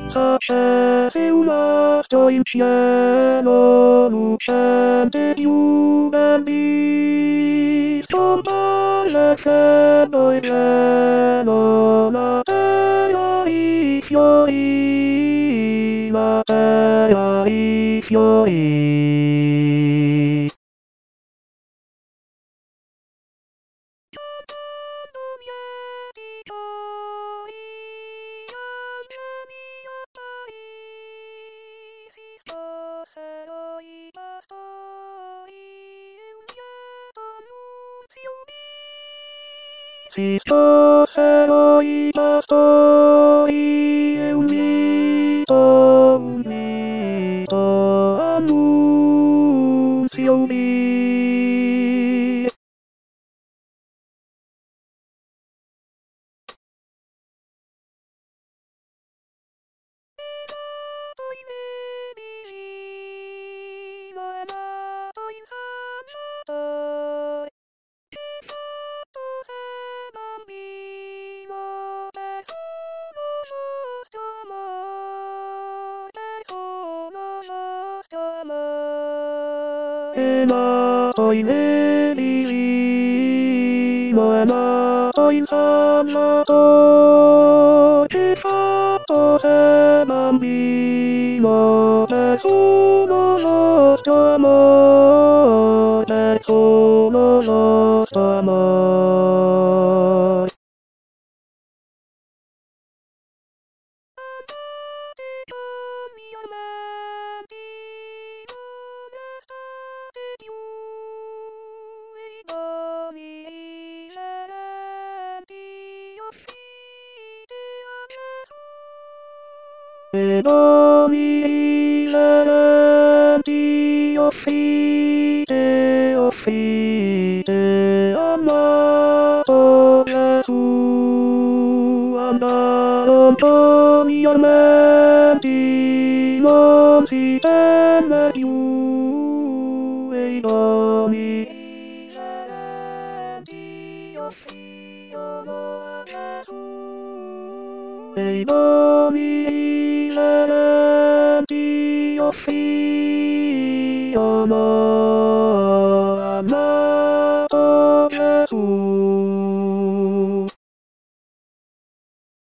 Successive master in cielo lucente human beast comparece il cielo la terra I fiori la terra I fiori. Sposerò I pastori e un lieto annunzio mi. Si sposerò I pastori e un lieto annunzio mi. È nato in Eligino, è nato in Salvatore, fatto se bambino, per solo nostro amor, per solo nostro amor. E doni celesti offrite, amato Gesù, andarono giorni armenti, non si teme più, e I doni celesti offrirono a Gesù, e I doni celesti offrirono amato Gesù.